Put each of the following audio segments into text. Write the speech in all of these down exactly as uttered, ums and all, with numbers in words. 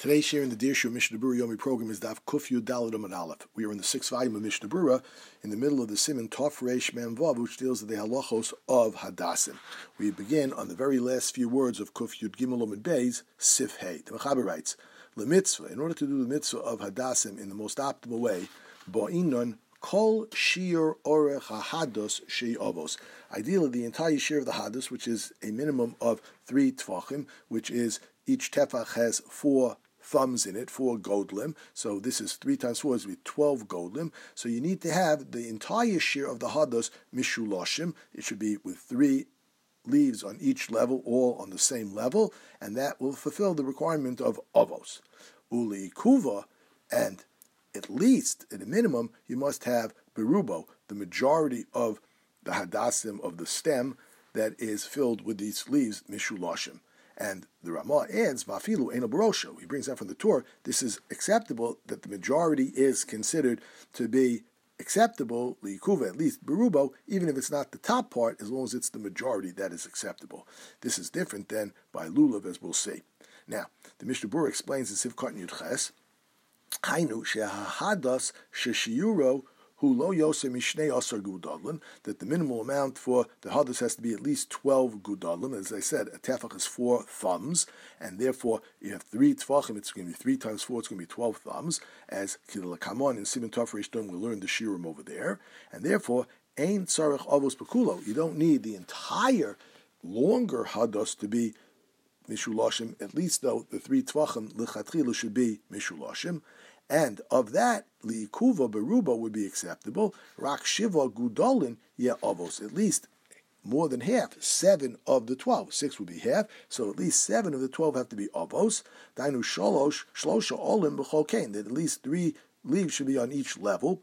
Today's share in the Dear Shur Mishnah Berurah Yomi program is Daf Kuf Yud Daled Amud Aleph. We are in the sixth volume of Mishnah Berurah, in the middle of the Siman Tov Reish Mem Vav, which deals with the halachos of Hadassim. We begin on the very last few words of Kuf Yud Gimel Amud Beis, Sif Hey. The Mechaber writes, Le mitzvah, in order to do the mitzvah of Hadassim in the most optimal way, Ba'inon Kol Shir Orech HaHados Shei Avos. Ideally, the entire share of the Hados, which is a minimum of three Tvachim, which is each Tefach has four thumbs in it, four godlim. So this is three times four is with twelve godlim. So you need to have the entire share of the hados mishulashim. It should be with three leaves on each level, all on the same level, and that will fulfill the requirement of avos. Uli kuva, and at least, at a minimum, you must have berubo, the majority of the hadassim of the stem that is filled with these leaves mishulashim. And the Ramah adds, Vafilu Eino Barosho. He brings that from the Torah. This is acceptable, that the majority is considered to be acceptable, Likuva, at least Berubo, even if it's not the top part, as long as it's the majority that is acceptable. This is different than by Lulav, as we'll see. Now, the Mishnah Berurah explains in Sivkot Yud Ches, Hainu shehahadas sheshiyuro hu lo yosem mishnei asar gudadlin, that the minimal amount for the hadas has to be at least twelve gudadlin. As I said, a tefach is four thumbs, and therefore you have three tefachim. It's going to be three times four. It's going to be twelve thumbs. As Kidalakamon in Siman Tov Reish Dom, we'll learn the shirim over there, and therefore ein tzarech avos pekulo. You don't need the entire longer hadas to be mishulashim. At least though the three tefachim lechatchila should be mishulashim. And of that, liikuva beruba would be acceptable. Rak shiva gudolin ye avos. At least more than half, seven of the twelve. Six would be half, so at least seven of the twelve have to be avos. Dainu shalosh shlosha olim b'chol kain. That at least three leaves should be on each level,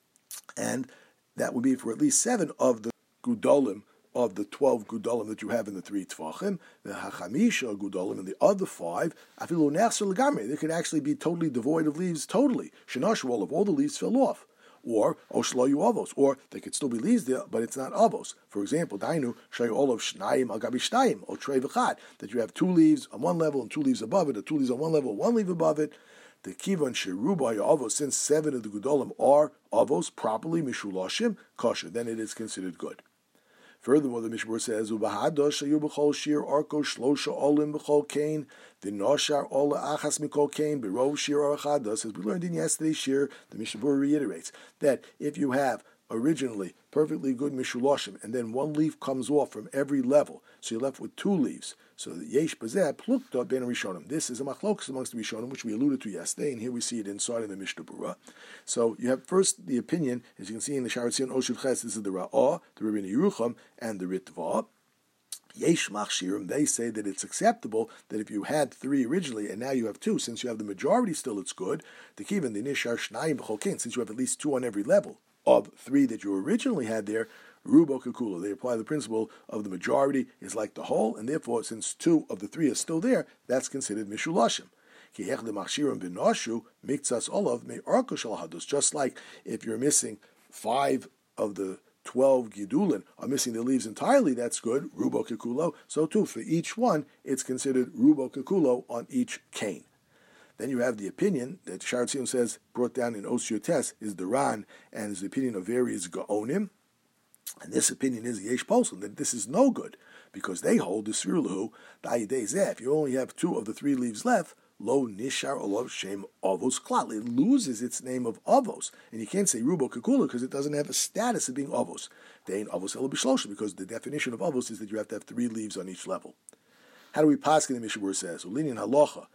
and that would be for at least seven of the gudolim of the twelve gudolim that you have in the three tefachim. The hachamisha gudolim and the other five, afilu nechser legamri, they could actually be totally devoid of leaves, totally. Shenashu, all of all the leaves fell off. Or oshloyu avos, or they could still be leaves there, but it's not avos. For example, dainu shayu olav shnayim al gabi shnayim, or trei v'chad, that you have two leaves on one level and two leaves above it, or two leaves on one level, one leaf above it. The kivan sheruba avos, since seven of the gudolim are avos properly mishulashim kosher, then it is considered good. Furthermore, the Mishnah says, "Ubahadosh shayu b'chol shir arko shlosha olim b'chol kain v'noshar ola achas mikol kain b'rov shir archados." As we learned in yesterday's shir, the Mishnah reiterates that if you have originally perfectly good mishulashim, and then one leaf comes off from every level, so you're left with two leaves. So the yesh bazeh plukta ben rishonim. This is a machlokas amongst the rishonim, which we alluded to yesterday, and here we see it inside in the Mishnah Berurah. So you have first the opinion, as you can see in the Sharat Zion Oshul Ches, this is the Ra'ah, the Rabbeinu Yerucham, and the Ritva. Yesh machshirim, they say that it's acceptable that if you had three originally and now you have two, since you have the majority still, it's good. The kivan the nishar shnayim b'chol kain, since you have at least two on every level of three that you originally had there, rubo kakula. They apply the principle of the majority is like the whole, and therefore, since two of the three are still there, that's considered mishulashim. Just like if you're missing five of the twelve gidulin are missing the leaves entirely, that's good, rubo kakulo. So too, for each one, it's considered rubo kakulo on each cane. Then you have the opinion that Sharat Zion says, brought down in Osir Tes, is the Ran, and is the opinion of various Gaonim. And this opinion is Yesh Posel, that this is no good, because they hold the Svirlahu, Dayidei if you only have two of the three leaves left, Lo Nishar Olav Shem Avos Klal. It loses its name of Avos. And you can't say Rubo Kakula because it doesn't have a status of being Avos. They ain't Avos Elo B'Shlosha, because the definition of Avos is that you have to have three leaves on each level. How do we pass in the Mishnah Berurah says? Ulinian Halacha.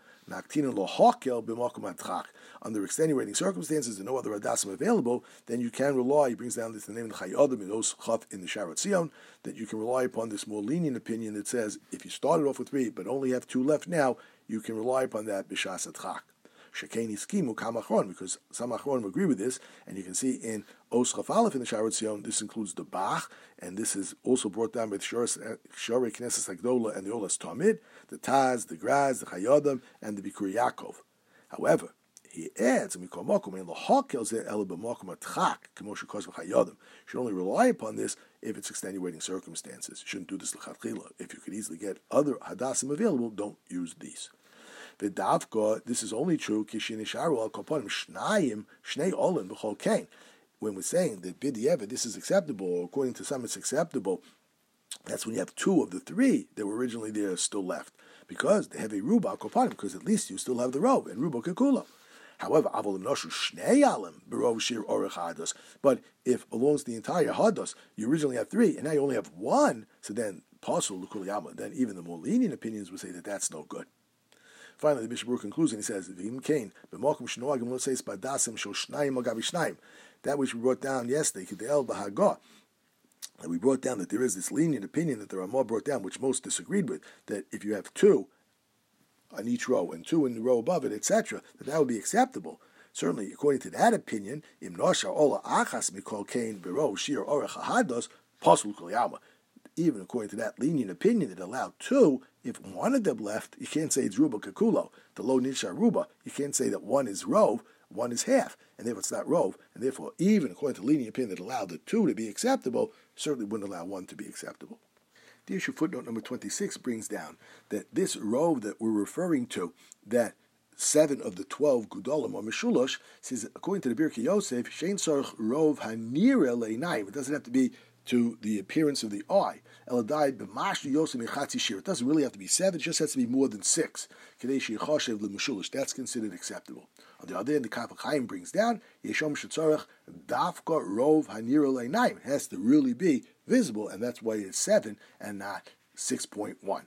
Under extenuating circumstances and no other hadassim available, then you can rely, he brings down this the name of the Chayadim in those Chaf in the Sharat Zion, that you can rely upon this more lenient opinion that says if you started off with three but only have two left now, you can rely upon that b'shas adchak. Shekeni skimu kamachron, because some achronim agree with this, and you can see in Os Chaf Aleph in the Sharat Zion, this includes the Bach, and this is also brought down by the Shorei Knesset Hagdola and the Olas Tamid, the Taz, the Graz, the Chayadim, and the Bikur Yaakov. However, he adds, you should only rely upon this if it's extenuating circumstances. You shouldn't do this l'chatchila. If you could easily get other hadassim available, don't use these. V'davka, this is only true, kishinisharu al koponim shnayim shnei olin b'chol kain. When we're saying that b'di'evet, this is acceptable, or according to some it's acceptable, that's when you have two of the three that were originally there still left. Because they have a ruba al koponim, because at least you still have the rov, and ruba kekulo. However, but if belongs the entire hados, you originally had three, and now you only have one, so then pasul l'kuliyama, then even the more lenient opinions would say that that's no good. Finally, the Bishop Baruch concludes and he says, that which we brought down yesterday, that we brought down that there is this lenient opinion that there are more brought down, which most disagreed with, that if you have two on each row and two in the row above it, et cetera, that that would be acceptable. Certainly, according to that opinion, im nosha ola achas mikol kain bero shir orech hahados pasul kuliyama. Even according to that lenient opinion that allowed two, if one of them left, you can't say it's ruba kakulo. The lo nisha ruba, you can't say that one is rov, one is half, and therefore it's not rov. And therefore, even according to lenient opinion that allowed the two to be acceptable, certainly wouldn't allow one to be acceptable. The issue footnote number twenty-six brings down that this rov that we're referring to, that seven of the twelve gudolim or mishulosh, says according to the Birkei Yosef, shein tzarich rov hanira leinayim. It doesn't have to be to the appearance of the eye. Eladai b'mashli yosef mechatzi shir. It doesn't really have to be seven. It just has to be more than six. Kadei sheichashev lemishulosh. That's considered acceptable. On the other hand, the Kaf HaChaim brings down yeshom shetzarich dafka rov hanira leinayim. It has to really be visible, and that's why it's seven and not six point one.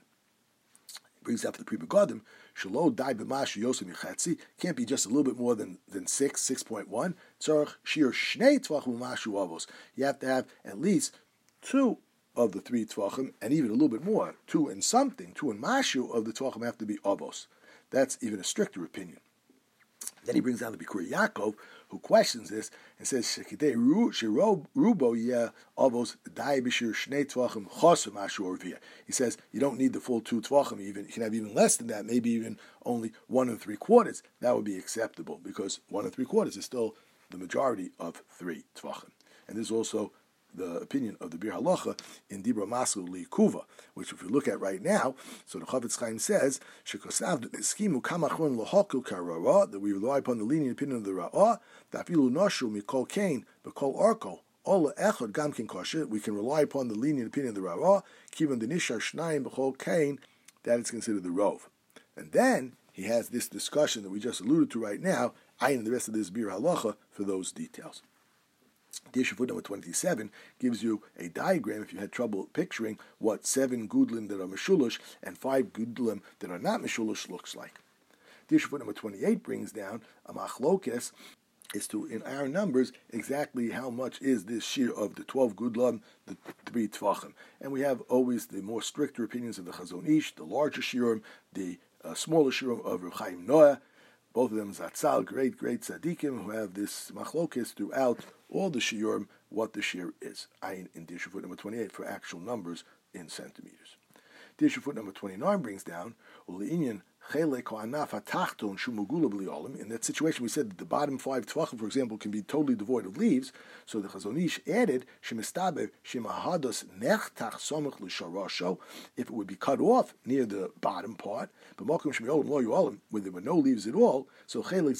It brings out to the Pri Megadim, shelo dai b'mash yosem yichatzi, can't be just a little bit more than, than six, six point one. Tzarech shir shnei tvachim u'mashu avos. You have to have at least two of the three tvachim, and even a little bit more, two and something, two and mashu of the tvachim have to be avos. That's even a stricter opinion. Then he brings down the Bikurim Yaakov, who questions this and says, "Shekidei rubo yeh avos dai b'shir shnei tvachim chosem ashu orvia." He says you don't need the full two tvachim. Even you can have even less than that. Maybe even only one and three quarters. That would be acceptable because one and three quarters is still the majority of three tvachim. And there's also the opinion of the Bir Halacha in Dibra Masu Likuva, which if we look at right now, so the Chavetz Chaim says, Shekosav Kamachron Lohokul Karara, that we rely upon the lenient opinion of the Ra'ah, Dafilu Noshu Mikol Kain, Bekol Arko, Ola Echad Gamkin Kosher, we can rely upon the lenient opinion of the Ra'ah, Kivan the Nishar Shnayim Bekol Kain, that is considered the Rov. And then he has this discussion that we just alluded to right now, I and the rest of this Bir Halacha for those details. The issue footnote number twenty-seven gives you a diagram, if you had trouble picturing, what seven gudlim that are meshulish and five gudlim that are not meshulish looks like. The issue footnote number twenty-eight brings down a machlokes is to, in our numbers, exactly how much is this shir of the twelve gudlim, the three tvachim. And we have always the more stricter opinions of the Chazon Ish, the larger shirim, the uh, smaller shirim of Reb Chaim Noah. Both of them Zatzal, great, great tzaddikim, who have this machlokes throughout all the shiurim, what the shir is. Ayin in the issue foot number twenty-eight for actual numbers in centimeters. The issue foot number twenty-nine brings down, in that situation we said that the bottom five tvachim, for example, can be totally devoid of leaves, so the Chazon Ish added, if it would be cut off near the bottom part, but where there were no leaves at all, so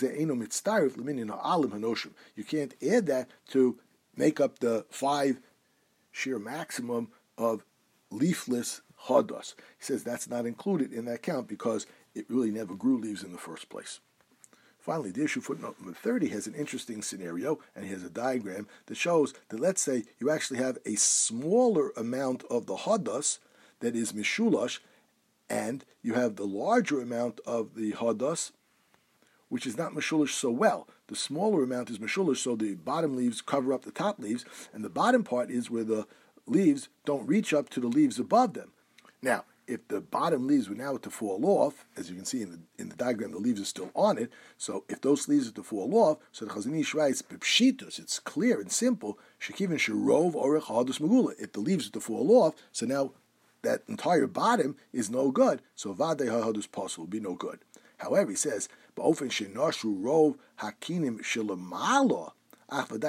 you can't add that to make up the five sheer maximum of leafless hadas. He says that's not included in that count because it really never grew leaves in the first place. Finally, the issue footnote number thirty has an interesting scenario, and he has a diagram that shows that, let's say, you actually have a smaller amount of the hadas that is mishulash, and you have the larger amount of the hadas, which is not mishulash so well. The smaller amount is mishulash, so the bottom leaves cover up the top leaves, and the bottom part is where the leaves don't reach up to the leaves above them. Now, if the bottom leaves were now to fall off, as you can see in the in the diagram, the leaves are still on it. So if those leaves are to fall off, so the Chazon Ish writes, "B'pshitus," it's clear and simple. Shekivin sherov orech hadus megula. If the leaves are to fall off, so now that entire bottom is no good. So vadei hahadus pasul will be no good. However, he says, "Ba'ofen shenashu rov hakinim shelamalo." If the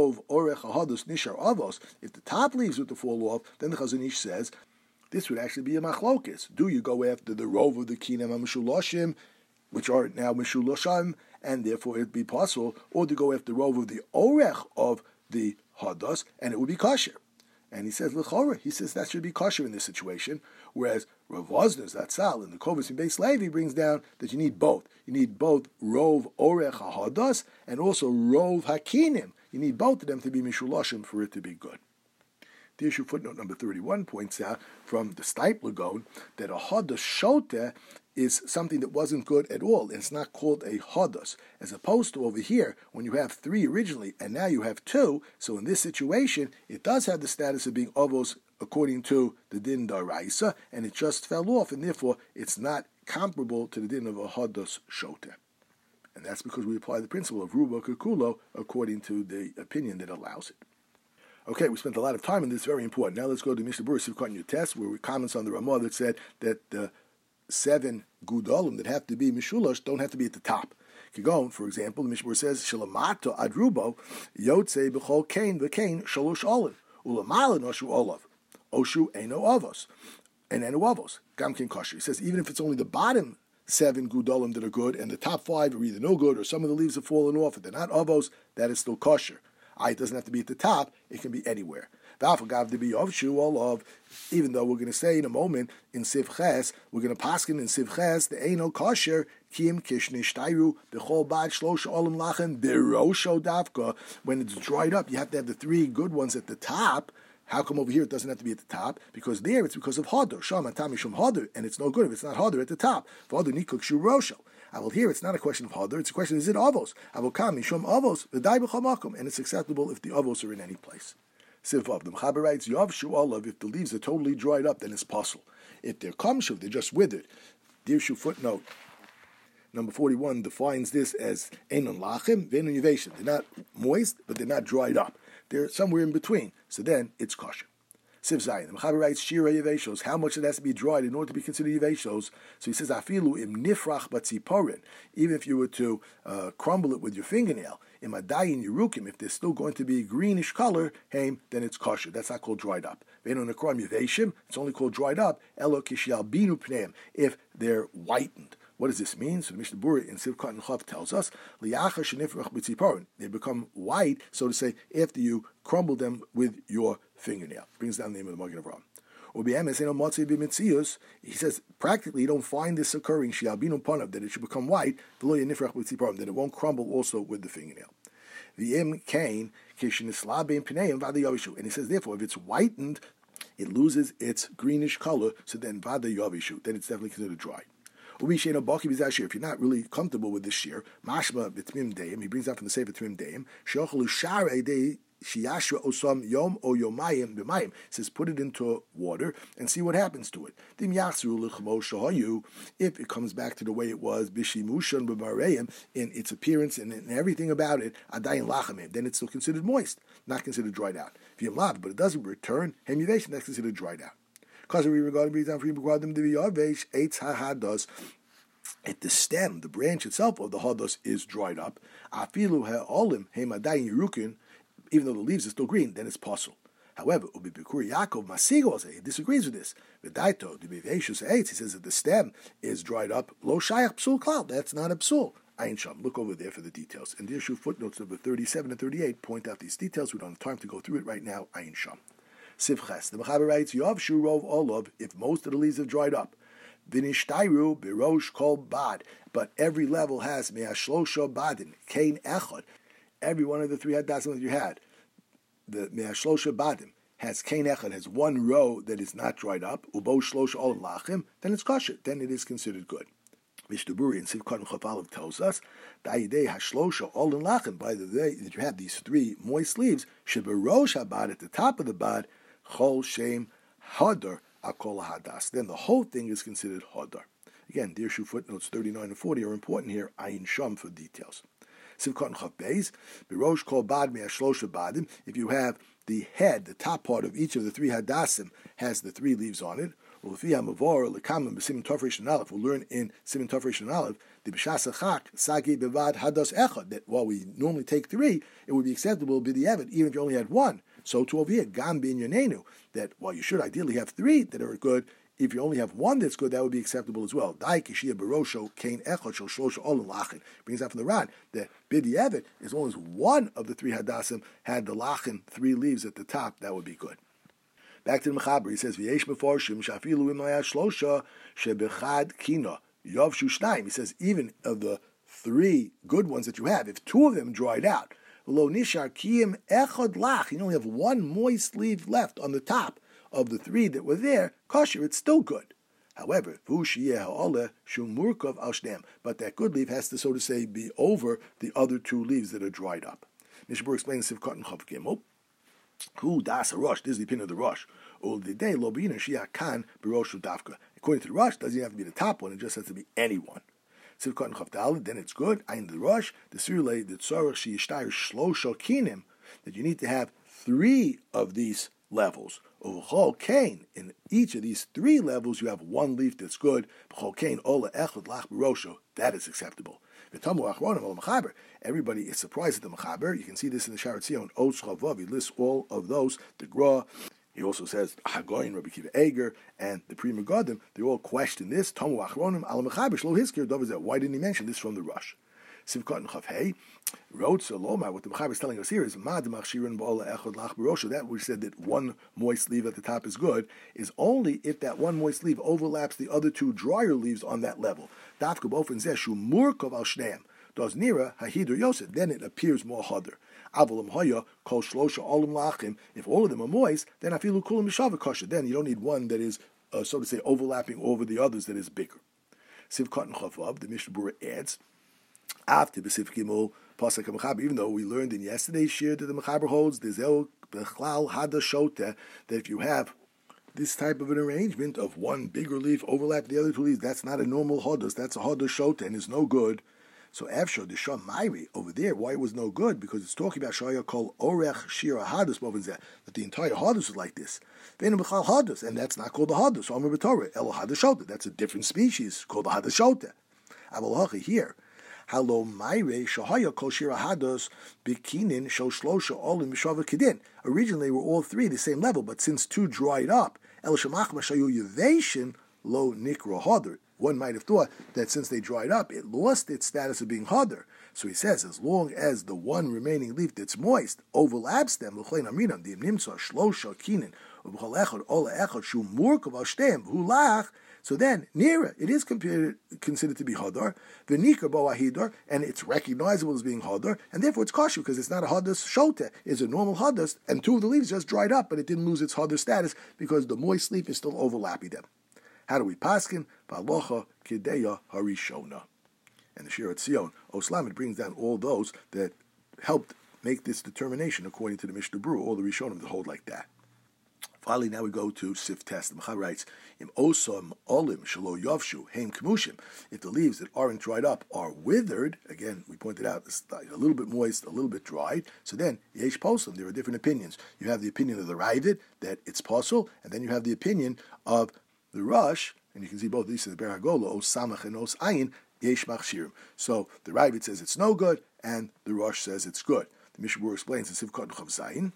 top leaves were to fall off, then the Chazon Ish says, this would actually be a machlokes. Do you go after the rov of the kinam hameshulashim which are now Mishuloshim, and therefore it would be possible, or to go after Rov of the Orech of the Hadas, and it would be kosher. And he says, L'chora, he says that should be kosher in this situation, whereas Rav Wosner's Zatzal in the Kovos in Beis Levi brings down that you need both. You need both Rov Orech HaHadas and also Rov Hakinim. You need both of them to be Mishulashim for it to be good. The issue footnote number thirty-one points out from the Steipler Gaon that a Hadas Shoteh is something that wasn't good at all. It's not called a Hadas, as opposed to over here, when you have three originally, and now you have two, so in this situation, it does have the status of being Avos according to the Din Daraisa, and it just fell off, and therefore it's not comparable to the Din of a Hadas Shoteh. And that's because we apply the principle of Ruba Kekulo according to the opinion that allows it. Okay, we spent a lot of time on this, very important. Now let's go to Mishnah Berurah Sivkot Yutes, where we comments on the Ramah that said that the seven gudolim that have to be Mishulash don't have to be at the top. Kigon, for example, the Mishnah Berurah says, Shalamato adrubo, Yotze b'chol kain v'kain shalosh olin, ulamala noshu olav, oshu eno avos, and eno avos, gamkin kosher. He says, even if it's only the bottom seven gudolim that are good, and the top five are either no good, or some of the leaves have fallen off, and they're not avos, that is still kosher. It doesn't have to be at the top, it can be anywhere. Even though we're going to say in a moment in Siv Ches, we're going to paskin in Siv Ches, the Eino Kosher, Kim Kishnish Tairu, the Chol Bad Shlosh Olam Lachen, Birosho Davka. When it's dried up, you have to have the three good ones at the top. How come over here it doesn't have to be at the top? Because there it's because of Hodor, Sham Atami Shum Hodor, and it's no good if it's not Hodor at the top. Hodor Nikuk Shu Rosho. I will hear it's not a question of Hodor, it's a question, is it Avos? Avokam Mishum Avos, the Dai B'chamakum, and it's acceptable if the Avos are in any place. Sivav, the Mechaber writes, Yav Shu Olav, if the leaves are totally dried up, then it's possible. If they're kamshuv, they're just withered. Dirshu footnote number forty-one defines this as Einon Lachim, Veinon Yeveshim. They're not moist, but they're not dried up. They're somewhere in between. So then it's kosher. Siv Zayin, the Mechaber writes, Shira Yeveshos, how much it has to be dried in order to be considered Yeveshos. So he says, Afilu im nifrach batziporin, even if you were to uh, crumble it with your fingernail, im adayin yerukim, if they're still going to be a greenish color, heim, then it's kosher. That's not called dried up. Ve'eno nekrom Yeveshim, it's only called dried up, elo kishyal binu pneim, if they're whitened. What does this mean? So the Mishnah Berurah in Sivkot and Chav tells us, Liacha shenifrach b'tziporin, they become white, so to say, after you crumble them with your fingernail. Brings down the name of the Magen Avraham. He says, practically you don't find this occurring, that it should become white, that it won't crumble also with the fingernail. And he says, therefore, if it's whitened, it loses its greenish color, so then vada yavishu, then it's definitely considered dry. If you're not really comfortable with this shear, mashma b'tmim deim, he brings out from the Sefer Tmim deim, she'ochelu sharei dei shiyashra osam yom o yomayim b'mayim. Says put it into water and see what happens to it. Dim yachzru l'chmo shahayu, if it comes back to the way it was b'shimushon b'mareim in its appearance and in everything about it, adayin lachamim, then it's still considered moist, not considered dried out. If you lav, but it doesn't return, hem yivation, that's considered dried out. Because we regard it down for them to be yavesh eitz hahados. At the stem, the branch itself of the hados is dried up. Afilu ha'olim he'madayin yerukin, even though the leaves are still green, then it's possible. However, Ubi Bikur Yaakov Masigo he disagrees with this. V'daito the biveshus eitz, he says that the stem is dried up. Lo shayach psul klal, that's not a psul. Ayin Sham, look over there for the details. And the issue footnotes number thirty-seven and thirty-eight point out these details. We don't have time to go through it right now. Ayin Sham. Sivches, the Mechaber writes, Yav Shurov Olav, if most of the leaves have dried up. Vinishtairu birosh kol bad, but every level has me'ashlosha badin kain echad. Every one of the three hadassim that you had, the me'ashlosha badim has kain echad, has one row that is not dried up. Ubo shlosha olam lachim, then it's kosher. Then it is considered good. Mishnah Berurah in Sivkot Chafalev tells us da'idei hashlosha olam lachim. By the way that you have these three moist leaves, sheberosh habad, at the top of the bad, chol shem hadar. Akol hadas. Then the whole thing is considered hodar. Again, Dirshu footnotes thirty-nine and forty are important here. Ayin Sham for details. Sivkot and Chav Beis, Birosh kol bad me'ashlosha badim. If you have the head, the top part of each of the three hadassim has the three leaves on it. We'll learn in Siman Tov and Aleph the b'shas achak sagi bevad hadas echad, that while we normally take three, it would be acceptable to be the evid even if you only had one. So to over here, gam bin yonenu, that while you should ideally have three that are good, if you only have one that's good, that would be acceptable as well. Dai kishia barosho kain echad shel shlosha olim lachin. Brings out from the Ran that b'di'evet, as long as one of the three hadassim had the lachin, three leaves at the top, that would be good. Back to the Mechaber, he says v'yesh mefarshim shafilu im hayas shlosha shebechad kina yavshu shnayim. He says even of the three good ones that you have, if two of them dried out, lo nishar kiyim echad lach, you only have one moist leaf left on the top of the three that were there, kosher, it's still good. However, but that good leaf has to, so to say, be over the other two leaves that are dried up. Mishabur explains Sivkot and Chav Gimel. Who das a Rosh? This is the opinion of the Rosh. According to the Rosh, it doesn't have to be the top one, it just has to be any one. Sivkot and Chav Daled, then it's good. Ayin the Rosh, the Sirle, the Tzorach, Shiyishtayr, Shlosha Kinim, that you need to have three of these levels. Over Kain, in each of these three levels, you have one leaf that's good. That is acceptable. Everybody is surprised at the Mechaber. You can see this in the Sharat Zion. He lists all of those. The Gra. He also says Hagoyin, Rabbi Kiva Eger, and the Pri Megadim. They all question this. Tamu Achronim al Mechaber Shlo Hiskir. Why didn't he mention this from the Rosh? Sivkot and Chavhei wrote Saloma. What the Mechaber is telling us here is Mad Machshirin Ba'ala Echad Lach Barosha. That we said that one moist leaf at the top is good is only if that one moist leaf overlaps the other two drier leaves on that level. Dafka Bofen Zeshu Murkov Al Shneim Does Nira Hahidur Yosef. Then it appears more harder. Avalim Haya Kol Shlosha Olim Lachim. If all of them are moist, then Afilu Kulam Mishava Kosher. Then you don't need one that is, uh, so to say, overlapping over the others that is bigger. Sivkot and Chavav. The Mishnah Berurah adds. After B'Sif Gimel Pasuk HaMechaber, even though we learned in yesterday's shir that the Mechaber holds the Zeo Bechlal Hada Shota, that if you have this type of an arrangement of one bigger leaf overlap the other two leaves, that's not a normal Hadas, that's a Hada Shota and is no good. So Afshar the Shah Mairi over there, why it was no good? Because it's talking about Shaya called Orech Shira Hadas Bovenzeh, that the entire Hadas is like this. Ve'enu Bechlal Hadas, and that's not called the Hadas. So Amar B'Torah Elo Hada Shota, that's a different species called the Hada Shota. Avalacha here. Halo Maire Shahaya Kol Shira Hados Bikinin Shol Shlosha Olim Mishava Kedin. Originally were all three the same level, but since two dried up, El Shemachma Shayu Yevation Lo Nikra Hadar. One might have thought that since they dried up, it lost its status of being Hadar. So he says, as long as the one remaining leaf that's moist overlaps them, L'chlein Amrinam Dim Nimsa Shlosha Kinin Ubchal Echad Ola Echad Shu Murkav Al Shtem Hulach. So then, Nira, it is considered, considered to be Hadar, the Nikar Bo Ahidar, and it's recognizable as being Hadar, and therefore it's kosher because it's not a Hadas Shota, it's a normal Hadas, and two of the leaves just dried up, but it didn't lose its Hadar status because the moist leaf is still overlapping them. How do we paskin? V'alocha Kideya Harishona. And the Shirat Zion, Oslam, it brings down all those that helped make this determination according to the Mishnah Berurah, all the Rishonim that hold like that. Finally, now we go to Sif Test. The Mechaber writes, Im osam olim shelo yavshu heim kemushim. If the leaves that aren't dried up are withered, again, we pointed out, it's a little bit moist, a little bit dried, so then, yesh posel, there are different opinions. You have the opinion of the Ravid, that it's posel, and then you have the opinion of the Rosh, and you can see both these in the Beragola, Os Samach and Os Ayin, yesh machshirim. So, the Ravid says it's no good, and the Rosh says it's good. The Mishnah Berurah explains in Sivkot Chav Zayin,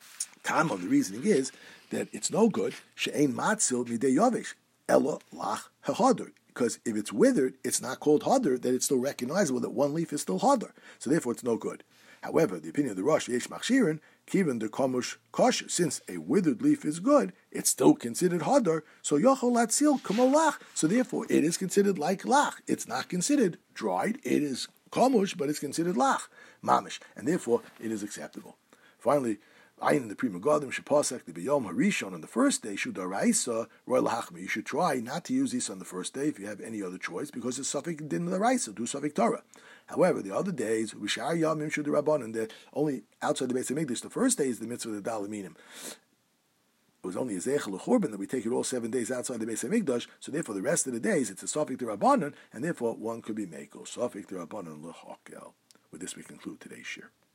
Tam of the reasoning is that it's no good, she'ein matzil midei yavish, ella lach ha'hadar. Because if it's withered, it's not called hadar, that it's still recognizable that one leaf is still hadar. So therefore it's no good. However, the opinion of the Rosh, yesh machshirin, kiven de komush kosher, since a withered leaf is good, it's still considered hadar, so yochol latzil kamo lach. So therefore it is considered like lach. It's not considered dried, it is komush, but it's considered lach, mamish, and therefore it is acceptable. Finally, Ayin in the Pri Megadim Shepasek the B'Yom Harishon on the first day Shudaraisa Roy Lahachmi. You should try not to use this on the first day if you have any other choice because it's Safik Din L'Raisa, do Safik Torah. However, the other days Rishar Yamim Shudarabbanon, that only outside the Beis Hamikdash, the first day is the mitzvah of the Dalaminim. It was only a Zeichel L'Churban that we take it all seven days outside the Beis Hamikdash. So therefore, the rest of the days it's a Safik D'Rabbanon, and therefore one could be Meiko Safik D'Rabbanon L'Hakel. With this, we conclude today's shir.